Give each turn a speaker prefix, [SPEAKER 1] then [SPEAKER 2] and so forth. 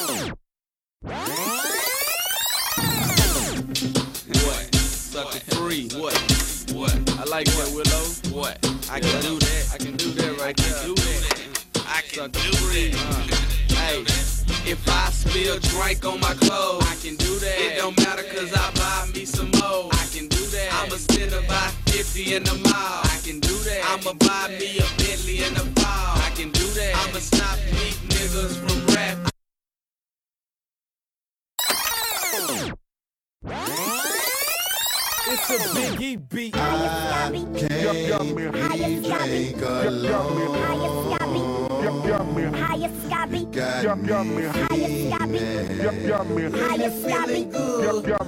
[SPEAKER 1] What? Sucker free. What? I like that, Willow. What? I can do that. I can do that right there. I can do that. Hey, if I spill drink on my clothes, I can do that. It don't matter cause I buy me some more. I can do that. I'ma spend about 50 in the mall. I can do that. I'ma buy me a Bentley in the fall. I can do that. I'ma stop weak niggas from rap.
[SPEAKER 2] It's a Biggie beat.
[SPEAKER 3] I can't drink alone. Got me feeling good.